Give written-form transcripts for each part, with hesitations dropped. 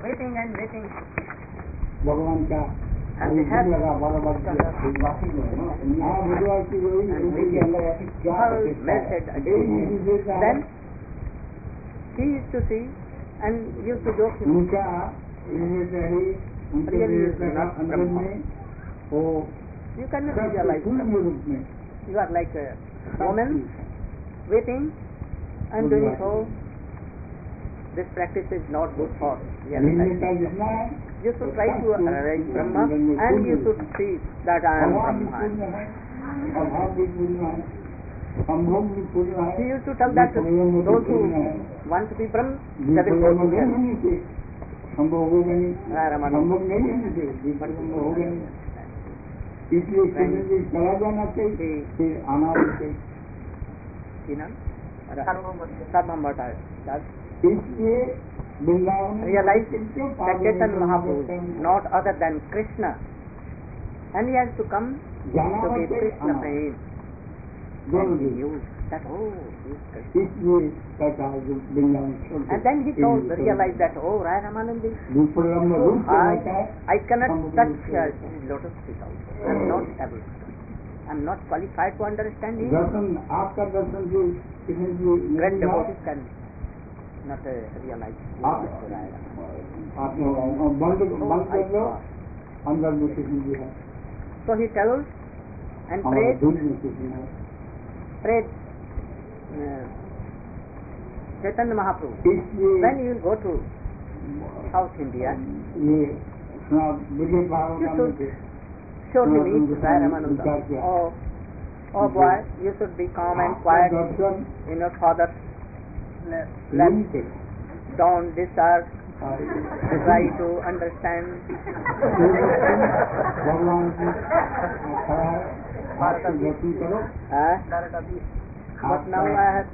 waiting and waiting. भगवान का लगा बराबर Then he used to see and used to joke him. उनका अंदर में वो You cannot realize रूप में you are like a woman waiting and doing so. This practice is not good for realization. You should try to arise Brahma and you should see that I am Brahma. He used to tell that those who want to be Brahma, they will go to hell. इसलिए चला जाना चाहिए फिर आना चाहिए इसलिए realized that Chaitanya Mahaprabhu is not other than Krishna and he has to come to give Krishna fame. And he knew that he is Krishna. And then he realized that Rai Ramanandi, I cannot touch his lotus feet also. I am not able to. I am not qualified to understand him. Great devotees can not realize. So he tells and prayed Chaitanya Mahaprabhu. When you will go to South India, you should surely meet Rai Ramananda. Oh boy, you should be calm and quiet in your father's lap. Don't disturb. Try to understand. But now I have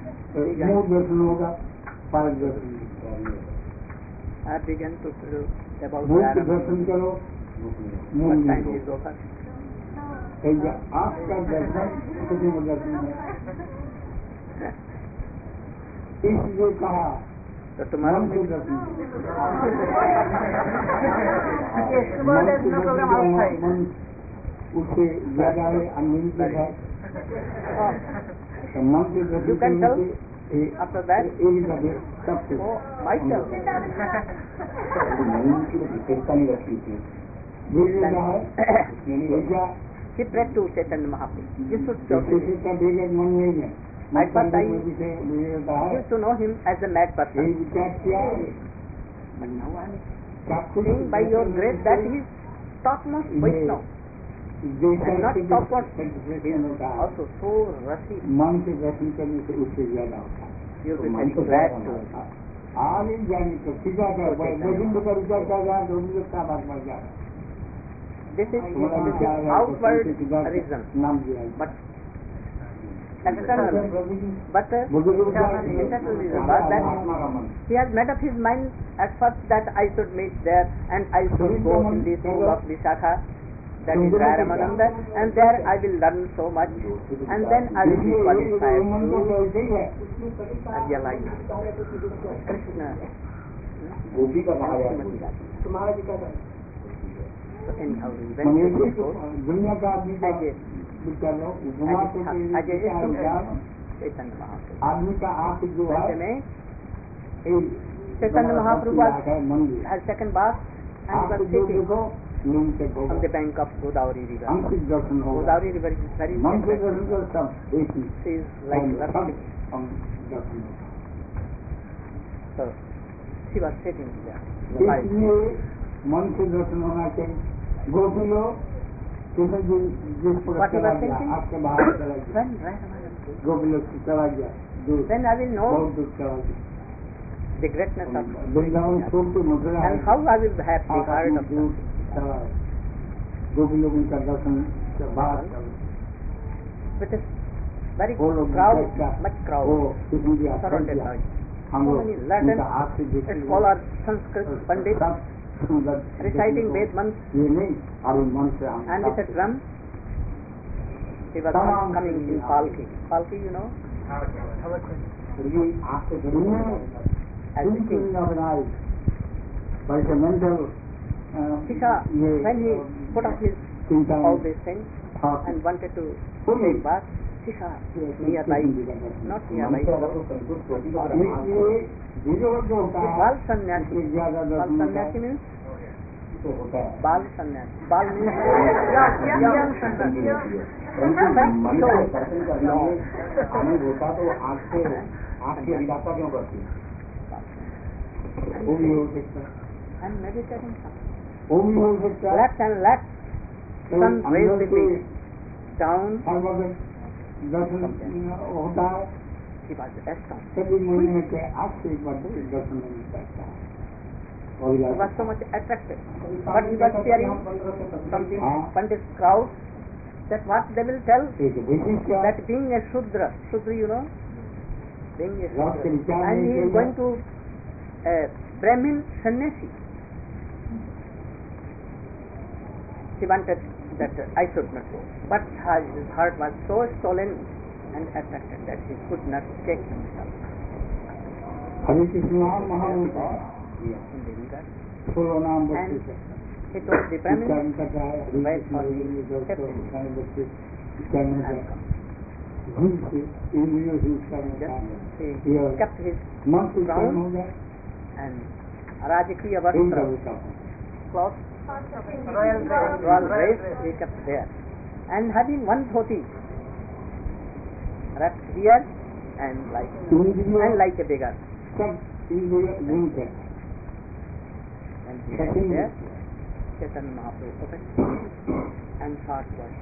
begun to do about that. What time is over? आपका दर्शन दर्शन है इसलिए कहा तो तुम्हारा उससे ज्यादा अनियंत्रित है मन के You can tell after that. सब Myself. He prayed to Chaitanya Mahaprabhu. You should show him. At first I used to know him as a mad person. But now I am seeing by your grace that he is topmost Vaishnava. And not topmost. He is also so rusty. मन से दर्शन करने से उससे ज्यादा होता है You will be very glad to. आगे जाने को सीधा कर वैकुंठ का विचार कर रहा है तो मुझे क्या बात बढ़ जा रहा है This is outward reason, but external. But internal reason was that he has made up his mind at first that I should meet there and I should go in the school of Vishakha, that is Rai Ramananda, and there I will learn so much, and then I will be qualified to realize Krishna. So anyhow, when he goes, दुनिया का आदमी का विचार लो वहाँ तो Chaitanya Mahaprabhu. आदमी का आंख जो है Chaitanya Mahaprabhu has taken bath and was sitting on the bank of Godavari river. Godavari river is very sacred. She is like worship. So she was sitting there. मन से दर्शन होना चाहिए गोपिलो तुम्हें जिस प्रकार आपके बाहर चला गया गोपिलो चला गया then I will know बहुत दूर चला गया the greatness of वृंदावन छोड़ के Mathura and how I will have the heart of दूर चला गोपिलो उनका दर्शन बाहर with a very crowd, much crowd surrounded by so many learned scholars, Sanskrit Pandits reciting Ved Mantra and with a drum he was coming in Palki. Palki, you know? As the king. by the mental Sisha, when he put off his all these things and wanted to take bath, Sisha nearby, not nearby. Bal sannyasi. Bal sannyasi means? Bal sannyasi. Bal means young sannyasi. आनंद होता तो आँख की अभिलाषा क्यों करती है? वो भी हो सकता है। And meditating. वो भी हो सकता है। Let and let sun rays will be down. हर वक्त दर्शन होता है। He was astounded. सभी महीने के आज से एक बार दर्शन नहीं करता है। He was so much attracted, but he was fearing from this crowd that what they will tell that being a Shudra, you know, being a Shudra, and he is going to Brahmin sannyasi. He wanted that I should not go, but his heart was so swollen and attracted that he could not take himself. Hare Krishna Mahamudra. And he told the Brahmin, wait for me 15 minutes. He kept his crown and Rajakriya Vastra cloth, royal race he kept there. And having one dhoti wrapped here and like a beggar. And he was there, Chaitanya Mahaprabhu opened and thought was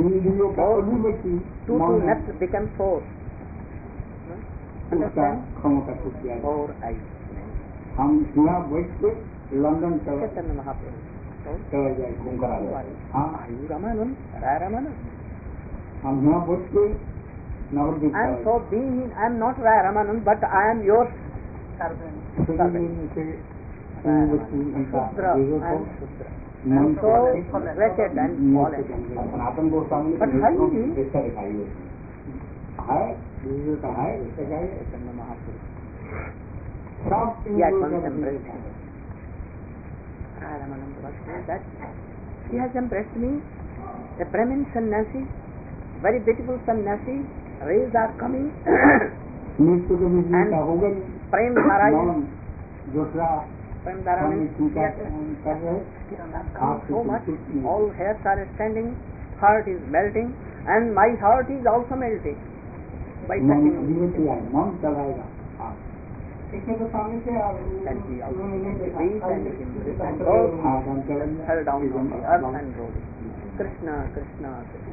2 to next become 4. Understand? 4 eyes. हम यहाँ बैठ के London Chaitanya Mahaprabhu चला जाए घूम कर आ जाए। हाँ are you Ramanand? Rai Ramanand? हम यहाँ बैठ के Nabadwip I am so being, I am not Rai Ramanand, but I am your servant. Shudra, I am Shudra. I am so wretched and fallen. Sanatan Goswami But how is he? ऐसा दिखाई है Chaitanya Mahaprabhu. सब He had once embraced him. Rai Ramanand was saying that he has embraced me, a Brahmin sannyasi, very beautiful sannyasi. Rays are coming मृत्यु के बीच में होगा Prem Dhara is दूसरा Prem Dhara means कर रहे so much, all hairs are standing, heart is melting, and my heart is also melting by touching me. मन चलाएगा इसमें तो सामने से And he also breathed and embraced and both fell down on the earth and rolled. Krishna, Krishna, Krishna.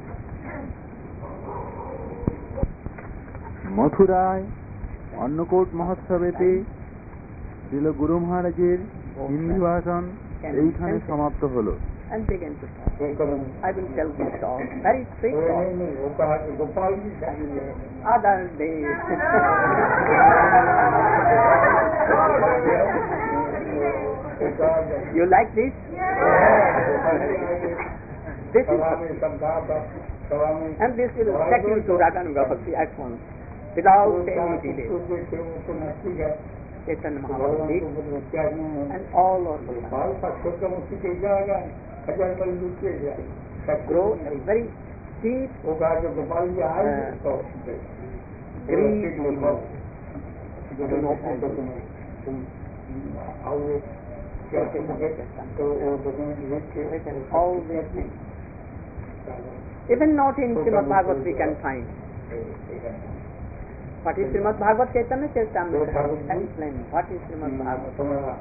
মথুরায় Annakut মহোৎসবেতে Srila গুরু মহারাজের হিন্দি ভাষণ এইখানে সমাপ্ত হলো। And began to talk. I will tell this talk, very straight talk. Other day. You like this? This is, and this will take you to Raganuga Bhakti at once, without any delay. Chaitanya Mahaprabhu did, and all of them grow a very deep grief to know all these things. Even not in Srimad Bhagavad we can find. What is Srimad Bhagavad? Chaitanya Charitamrita explain what is Srimad Bhagavad.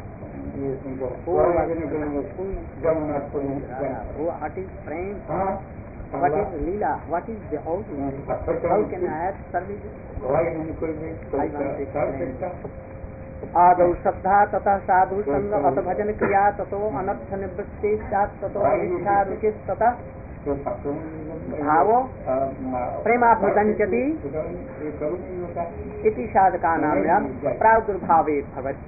What is praying? What is Leela? What is devotion? How can I add service? I want to explain. आदौ श्रद्धा ततः साधु संग अत भजन क्रिया ततो अनर्थ निवृत्ति स्यात् ततो अनिच्छा रुचि ततः भावो प्रेमाभ्युदञ्चति इति साधकानां प्रादुर्भावे भवति।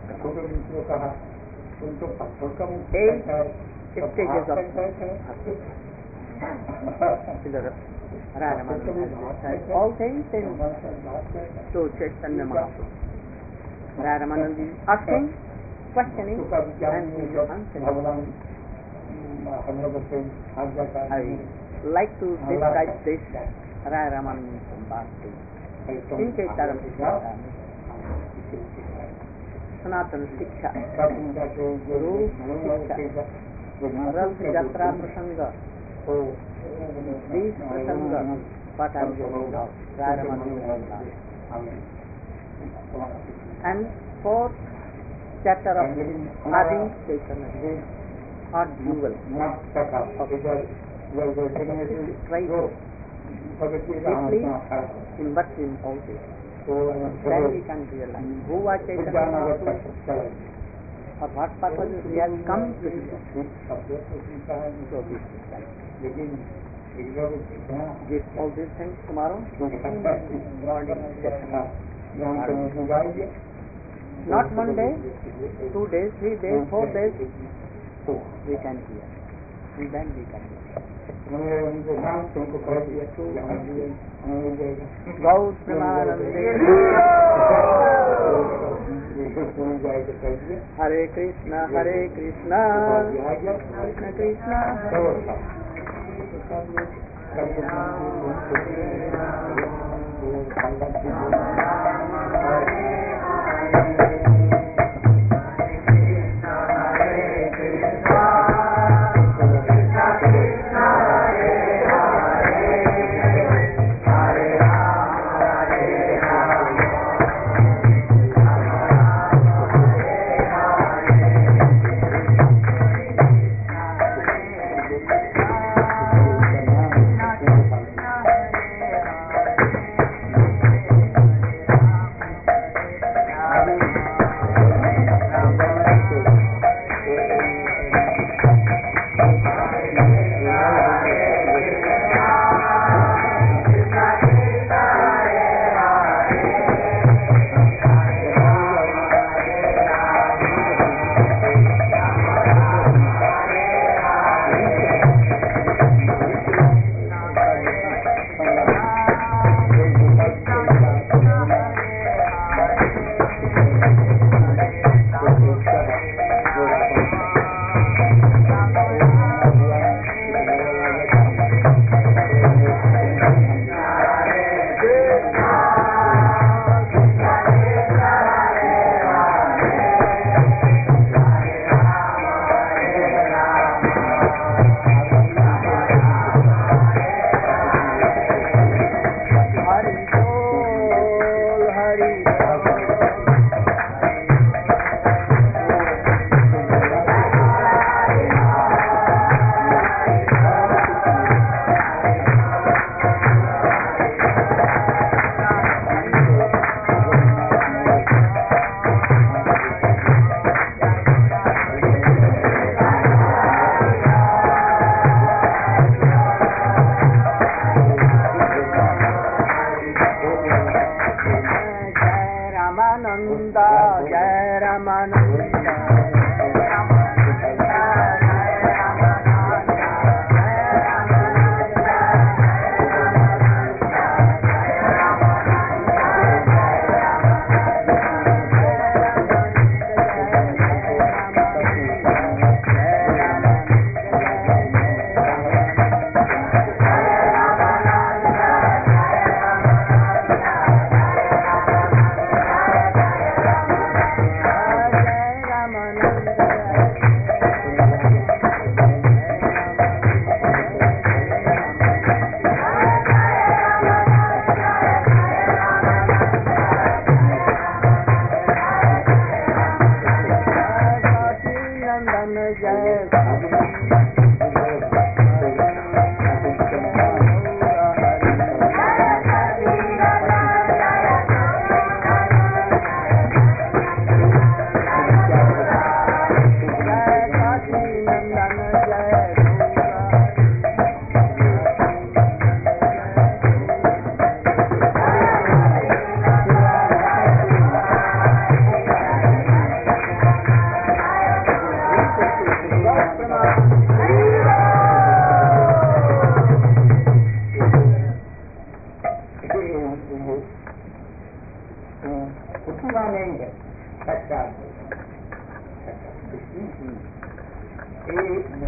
8 stages of all things in to Chaitanya Mahaprabhu. Ramanand is asking questioning उसका विचार and he is answering. भगवान हम लोग से आज्ञा का I like to describe this Raya Ramananda Bhakti. इनके कर्म सनातन शिक्षा, गुरु शिक्षा, रथ यात्रा प्रसंग, बीस प्रसंग Patanjali of Raya Ramananda. And fourth chapter of Adi Chaitanya or dual of deeply immersed in all this. Then we can realize who was Chaitanya or what purpose he has come to do. So this is right. Give all these things tomorrow. Morning session. Not 1 day, 2 days, 3 days, 4 days. We can hear. And then we can hear. Gaud Pramanande. Hare Krishna, Hare Krishna, Krishna Krishna.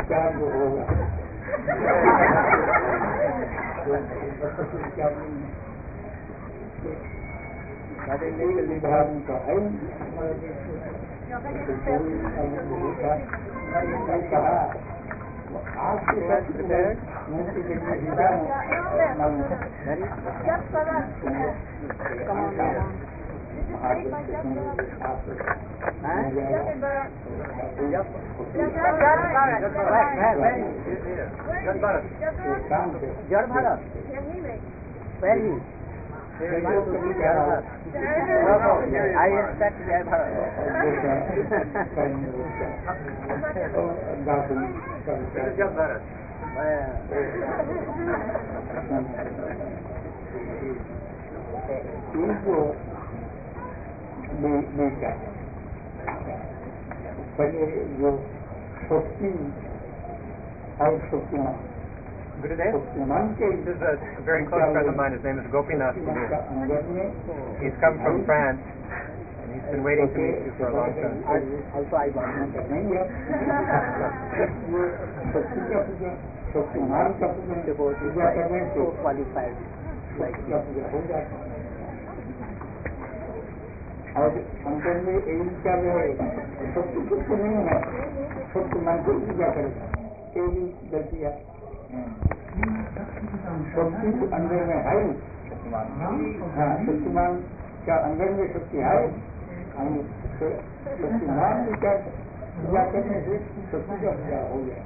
Charge होगा। धार्मिक का है कहा आज के जड़ भारत पहली I expect Jai Bharat. Jai Bharat. इनको बेटा पहले जो शक्ति और Shaktimaan Gurudev, this is a very close friend of mine. His name is Gopinath. He's come from France, and he's been waiting to meet you for a long time. Also, I want so qualified. और अंतर में एक क्या है शक्ति कुछ नहीं है, शक्तिमान को पूजा करेगा एक गलतियाँ शक्ति अंदर में है। हाँ, शक्तिमान क्या अंदर में शक्ति है, शक्तिमान क्या पूजा करने से शक्ति का पूजा हो गया।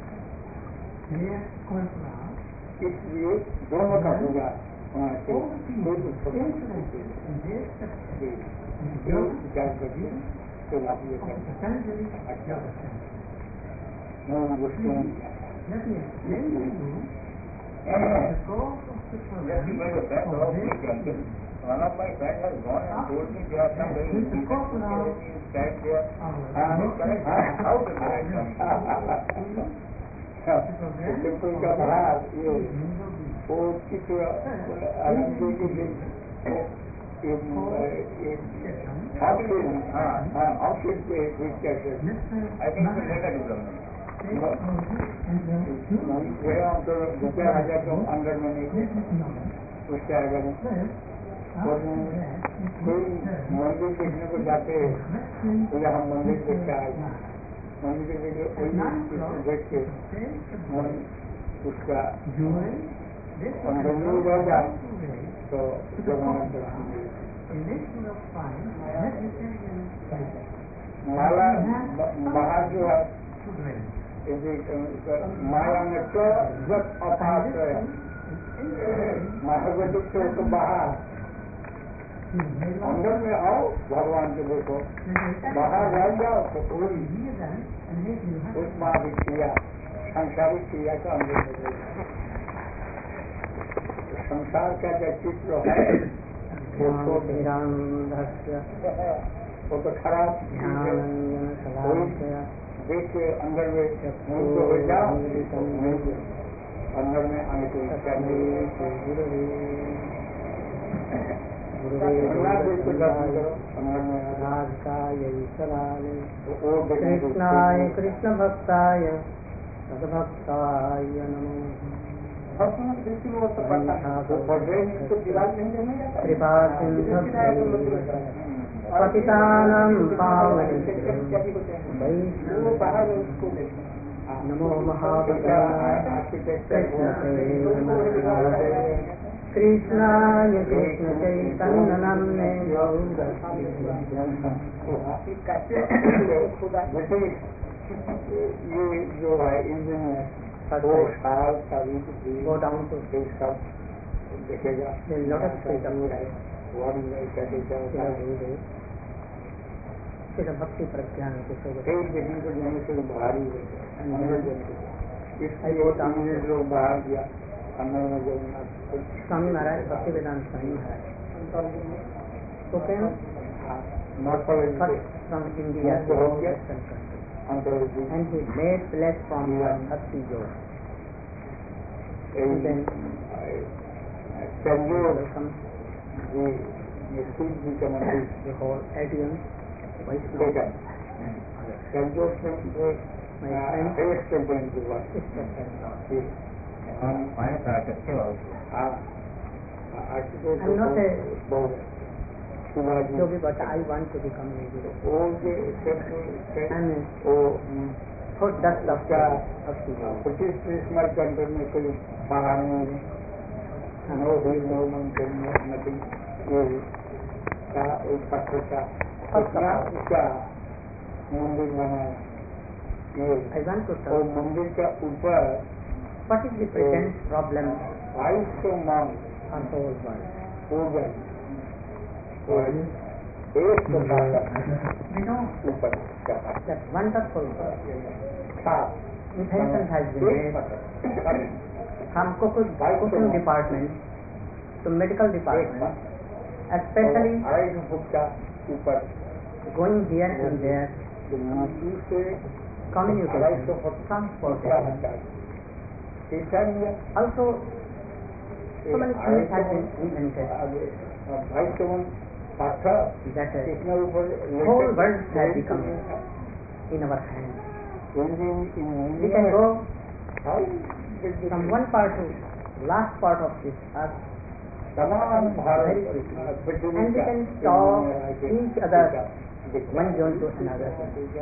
इसलिए दोनों का पूजा होना चाहिए। विचार करिए तो आप ये अच्छा वस्तुओं one of my friends has gone and told me there are some very important stand there. How to simple का भाव ये वो किसी आनंद के लिए ऑप्शन पे कैसे I think it's a better development. गया तो रुपया आ जाए तो अंदर में नहीं उसके अगर कोई मंदिर देखने को जाते हैं तो हम मंदिर देखते आए मंदिर देखे कोई देख के उसका अंदर में रह जाए तो माला बाहर जो है माया में तो जब अपास है महागतिक तो बाहर अंदर में आओ भगवान के देखो बाहर रह जाओ तो कोई उस माविक क्रिया सांसारिक क्रिया का अंदर में संसार का जो चित्र है वो तो खराब देख के अंदर में हो जाओ अंदर में आने को इच्छा नहीं कृष्णाय कृष्ण भक्ताय सद्भक्ताय नमो कृपा सिंधु पतितानां पावनेभ्यो नमो महापुरुषाय कृष्णाय कृष्ण चैतन्य नाम्ने ये जो है इनमें वो साल का वो डाउन तो सब देखेगा भक्ति प्रज्ञान को देखने को जाने से बाहर ही इसलिए लोग बाहर गया अंदर में स्वामी महाराज भक्ति वेदांत Swami Maharaj from India to Western country, and he made platform for Bhakti Yoga. And then the whole audience Vaishnava. my friend. First going to work. I'm not a yogi, but I want to become a yogi. I'm thought that's of the British Christmas country में कोई पहाड़ नहीं, no hill, no mountain, no nothing. ये का एक पत्थर का इतना ऊंचा मंदिर बना है. ये I want to वो talk. मंदिर का ऊपर What is the present problem 500 monks for the whole world? हो गए. एक प्रकार का We know ऊपर का that wonderful साफ invention has been made from cooking department to medical department, especially 2.5 foot का ऊपर going here and there, नीचे से communication, 2.5 foot transportation. Also, so many things have been invented भाई तुम पाठा that कितना ऊपर whole world has become in our hands. We can go from one part to last part of this earth तमाम very quickly, and we can talk each other one zone to another,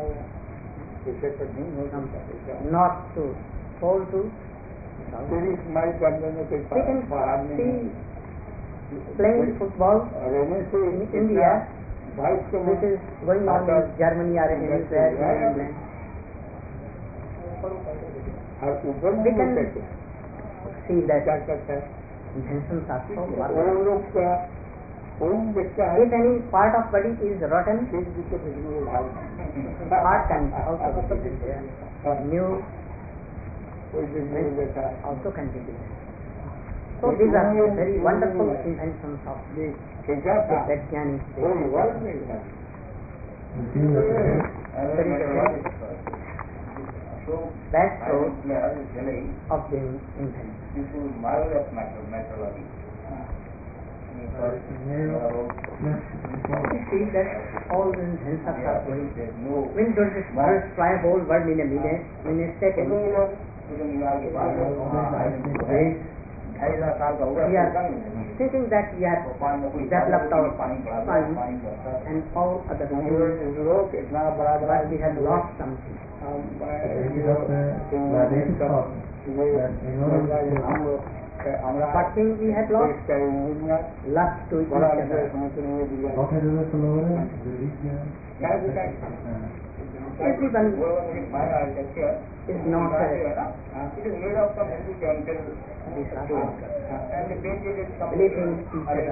from north to pole to south. We can see playing football in India, which is going on in Germany or anywhere in England. We can see that inventions are so marvelous. If any part of body is rotten, part can also be there. New also can be there. So these are very wonderful inventions of the Vaigyanik. That's so of the invention. This is marvelous methodology. You see that all the inventions are going. When does this first fly whole world in a second? We are thinking that we have developed our science and all other things, but we have lost something. What thing we have lost? Love to each other. Everyone is not believing each other.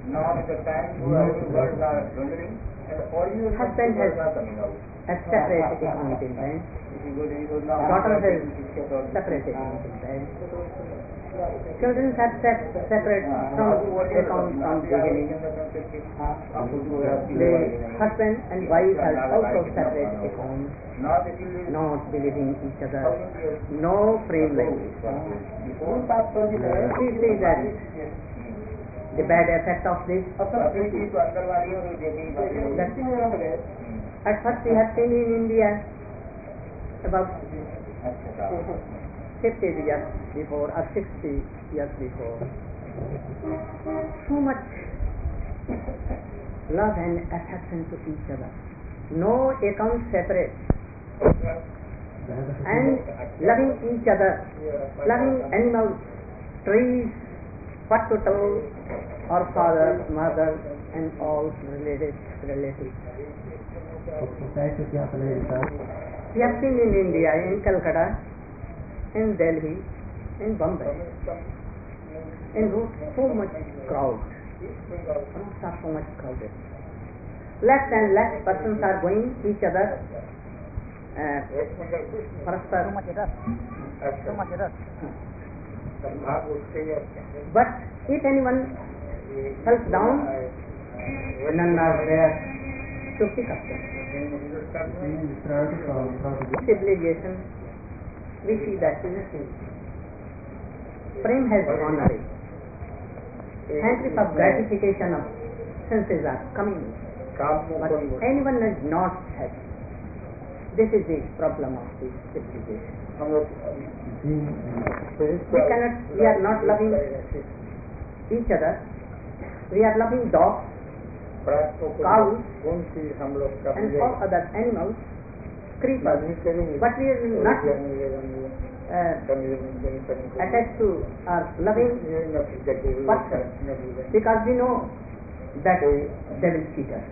Husband has separate account in bank. Daughter has separate account in bank. Children have separate from account from beginning. The husband and wife have also separate accounts, not believing each other, no frame language. We see that the bad effect of this. At first we have seen in India about 50 years before or 60 years before, so much love and affection to each other, no account separate, and loving each other, loving animals, trees, what to tell, our father, mother, and all relatives. We have seen in India, in Calcutta, in Delhi, in Bombay, in road, so much crowd. Roads are so much crowded. Less and less persons are going each other. But if anyone falls down, none are there to pick up them. Civilization, we see that in a sense. Prem has gone away. Centuries of gratification of senses are coming. But anyone is not happy. This is the problem of this civilization. हम लोग We are not loving each other. We are loving dogs, cows, and all other animals, creepers, but we are not attached to or loving person, because we know that they will cheat us.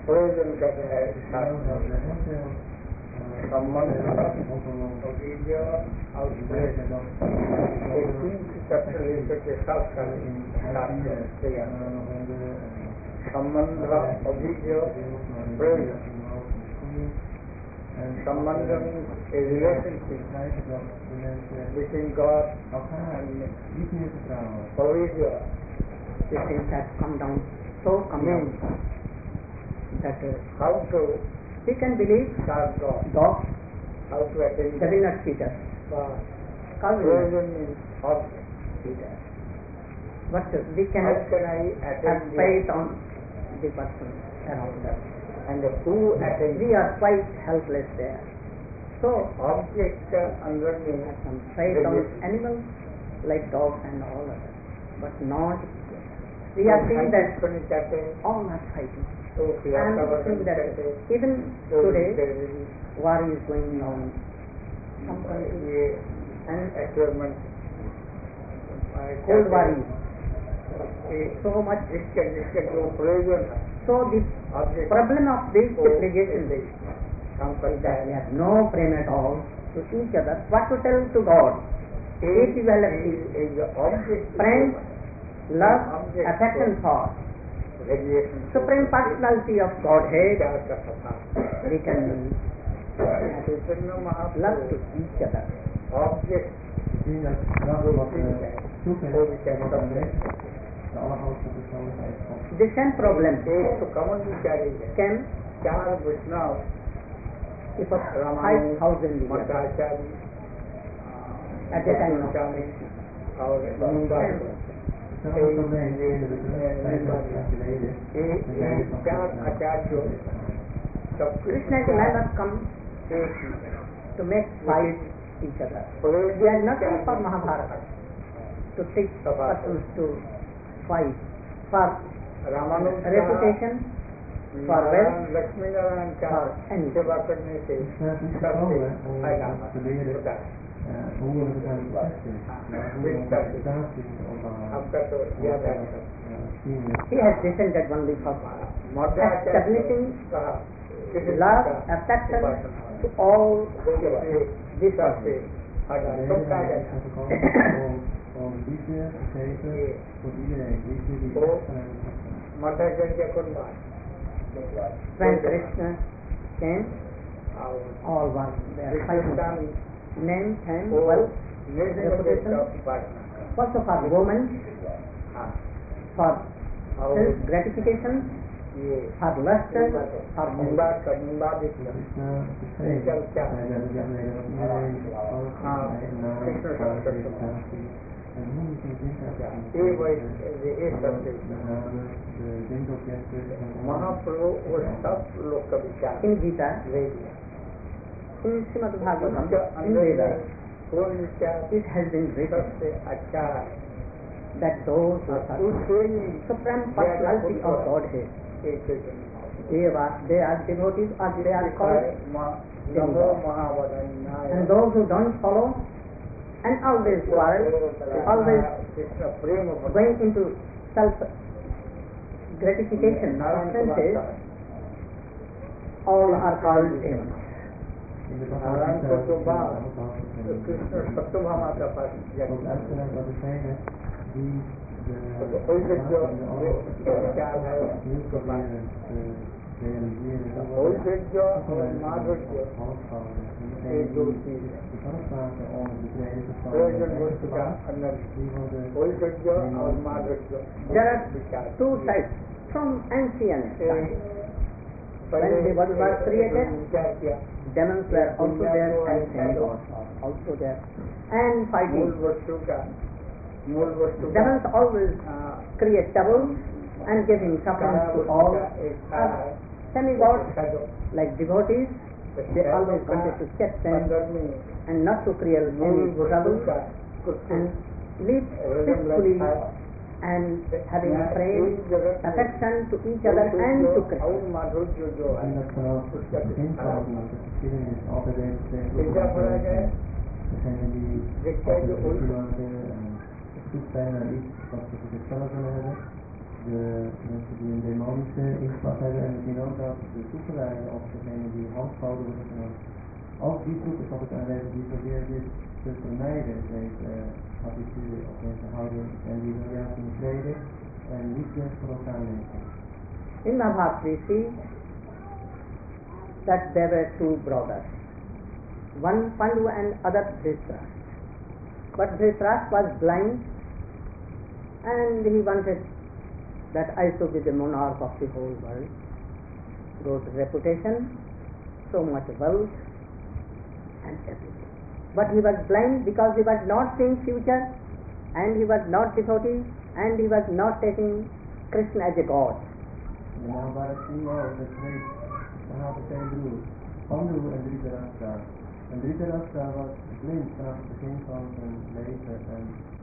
Sambandha means a relationship between God and Providya. These things have come down so that how to we can believe serve God, God, how to attain they will not cheat us. Provision means object. Cheat us. But we How cannot can I have attain faith on the person around us. and who attains? We are quite helpless there. So, Object under me have some faith on animals like dogs and all others, but not. We are seeing that all are fighting. And we think that even today war is going on in some countries, and Cold War is so much. So the problem of this civilization is that we have no frame at all to each other. What to tell to God? If you have friends, love, affection for Supreme Personality of Godhead, we can love to each other. The same problem came for 5,000 years at the time of Krishna is never come to make fight each other. We are not for Mahabharata to teach persons to fight for reputation, for wealth, for anything. He has descended only for establishing love, affection to all this person. When Krishna came, all was there fighting. Name, fame, wealth, reputation, also for women, for self gratification, for lust, for in Gita, in Srimad Bhagavatam, in Vedas, it has been written that those who are Supreme Personality of Godhead, they are devotees, or they are called demigods. And those who don't follow and always quarrel, always going into self gratification of senses, all are called demons. There are two types from ancient times. When the world was created, demons were also there and demigods also there, and fighting. Demons always create trouble and giving suffering to all. Demigods, like devotees, they always wanted to check them and not to create any trouble and live peacefully and having praise, affection to each other and to Krishna. En dat vanaf het begin van de geschiedenis altijd heeft degene die altijd worden op zoek zijn naar iets wat ze voor zichzelf willen hebben, de mensen die een demonische inslag hebben en we zien ook dat de zoekerijen of degene die handhouden worden genoemd, als die zoekers op het aanwezig die proberen dit te vermijden, deze attitude of deze houding en die wil juist in vrede en liefde voor elkaar leven. In Mahabharata we see that there were two brothers, one Pandu and other Dhritarashtra. But Dhritarashtra was blind and he wanted that I should be the monarch of the whole world. Good reputation, so much wealth and everything. But he was blind because he was not seeing future and he was not devotee and he was not taking Krishna as a god. In de Mahabharata zien we ook dat twee verhaal van twee broers, Pandu en Dhritarashtra. En Dhritarashtra was blind vanaf het begin van zijn leven en